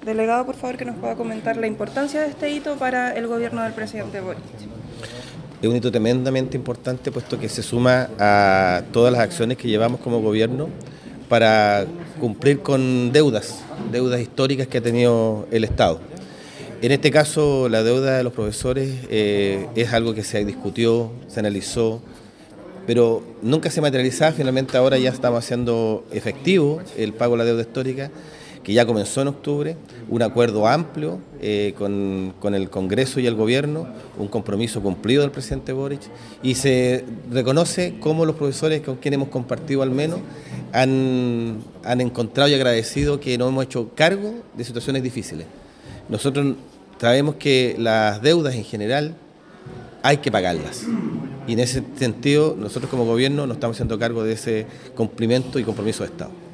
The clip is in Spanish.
Delegado, por favor, que nos pueda comentar la importancia de este hito para el gobierno del presidente Boric. Es un hito tremendamente importante, puesto que se suma a todas las acciones que llevamos como gobierno para cumplir con deudas históricas que ha tenido el Estado. En este caso, la deuda de los profesores es algo que se discutió, se analizó, pero nunca se materializaba. Finalmente ahora ya estamos haciendo efectivo el pago de la deuda histórica, que ya comenzó en octubre, un acuerdo amplio con el Congreso y el Gobierno, un compromiso cumplido del presidente Boric, y se reconoce cómo los profesores con quienes hemos compartido al menos han encontrado y agradecido que nos hemos hecho cargo de situaciones difíciles. Nosotros sabemos que las deudas en general hay que pagarlas. Y en ese sentido, nosotros como gobierno nos estamos haciendo cargo de ese cumplimiento y compromiso de Estado.